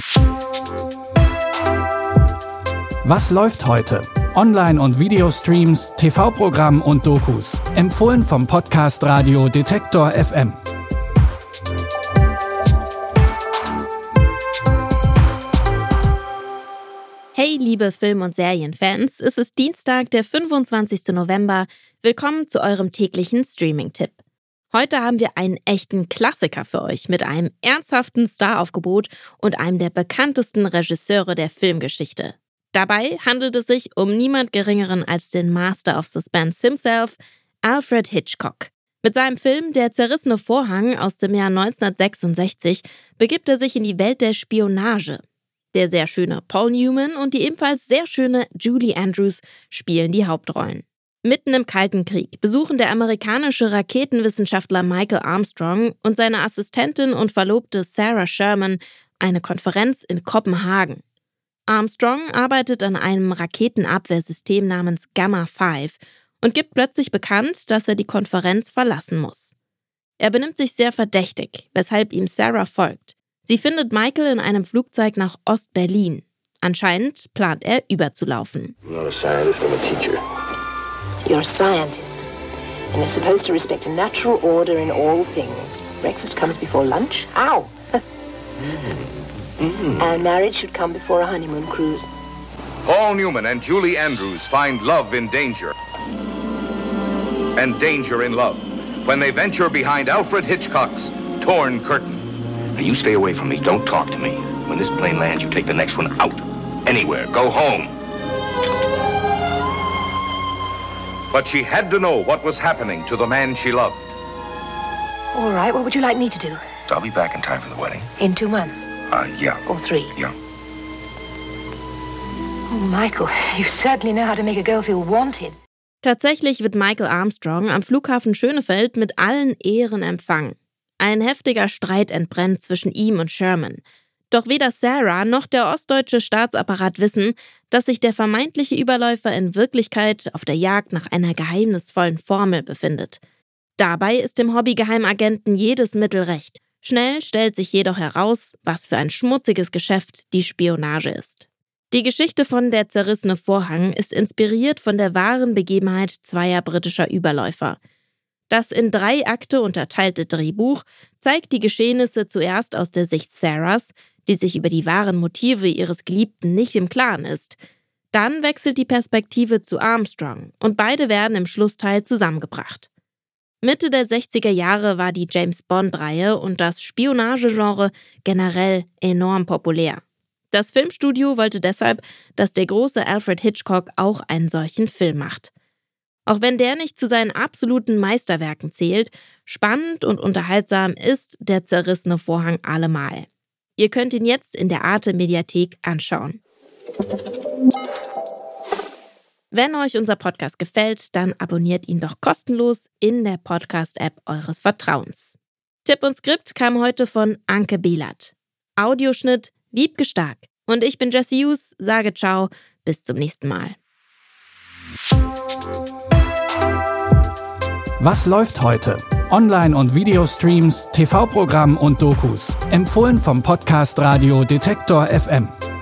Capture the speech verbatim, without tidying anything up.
Was läuft heute? Online- und Videostreams, T V-Programm und Dokus. Empfohlen vom Podcast Radio Detektor F M. Hey, liebe Film- und Serienfans, es ist Dienstag, der fünfundzwanzigsten November. Willkommen zu eurem täglichen Streaming-Tipp. Heute haben wir einen echten Klassiker für euch mit einem ernsthaften Staraufgebot und einem der bekanntesten Regisseure der Filmgeschichte. Dabei handelt es sich um niemand Geringeren als den Master of Suspense himself, Alfred Hitchcock. Mit seinem Film Der zerrissene Vorhang aus dem Jahr neunzehnhundertsechsundsechzig begibt er sich in die Welt der Spionage. Der sehr schöne Paul Newman und die ebenfalls sehr schöne Julie Andrews spielen die Hauptrollen. Mitten im Kalten Krieg besuchen der amerikanische Raketenwissenschaftler Michael Armstrong und seine Assistentin und Verlobte Sarah Sherman eine Konferenz in Kopenhagen. Armstrong arbeitet an einem Raketenabwehrsystem namens Gamma fünf und gibt plötzlich bekannt, dass er die Konferenz verlassen muss. Er benimmt sich sehr verdächtig, weshalb ihm Sarah folgt. Sie findet Michael in einem Flugzeug nach Ost-Berlin. Anscheinend plant er überzulaufen. I'm not a scientist, I'm a teacher. You're a scientist, and you're supposed to respect a natural order in all things. Breakfast comes before lunch. Ow! Mm. And marriage should come before a honeymoon cruise. Paul Newman and Julie Andrews find love in danger. And danger in love. When they venture behind Alfred Hitchcock's torn curtain. Now you stay away from me, don't talk to me. When this plane lands, you take the next one out. Anywhere, go home. But she had to know what was happening to the man she loved. All right, what would you like me to do? I'll be back in time for the wedding. In two months? Uh, yeah. Or three? Yeah. Oh, Michael, you certainly know how to make a girl feel wanted. Tatsächlich wird Michael Armstrong am Flughafen Schönefeld mit allen Ehren empfangen. Ein heftiger Streit entbrennt zwischen ihm und Sherman. Doch weder Sarah noch der ostdeutsche Staatsapparat wissen, dass sich der vermeintliche Überläufer in Wirklichkeit auf der Jagd nach einer geheimnisvollen Formel befindet. Dabei ist dem Hobbygeheimagenten jedes Mittel recht. Schnell stellt sich jedoch heraus, was für ein schmutziges Geschäft die Spionage ist. Die Geschichte von Der zerrissene Vorhang ist inspiriert von der wahren Begebenheit zweier britischer Überläufer. Das in drei Akte unterteilte Drehbuch zeigt die Geschehnisse zuerst aus der Sicht Sarahs, die sich über die wahren Motive ihres Geliebten nicht im Klaren ist. Dann wechselt die Perspektive zu Armstrong und beide werden im Schlussteil zusammengebracht. Mitte der sechziger Jahre war die James-Bond-Reihe und das Spionagegenre generell enorm populär. Das Filmstudio wollte deshalb, dass der große Alfred Hitchcock auch einen solchen Film macht. Auch wenn der nicht zu seinen absoluten Meisterwerken zählt, spannend und unterhaltsam ist Der zerrissene Vorhang allemal. Ihr könnt ihn jetzt in der Arte-Mediathek anschauen. Wenn euch unser Podcast gefällt, dann abonniert ihn doch kostenlos in der Podcast-App eures Vertrauens. Tipp und Skript kam heute von Anke Behlert. Audioschnitt Wiebke Stark. Und ich bin Jessie Hughes, sage ciao, bis zum nächsten Mal. Was läuft heute? Online- und Videostreams, T V-Programm und Dokus. Empfohlen vom Podcast Radio Detektor F M.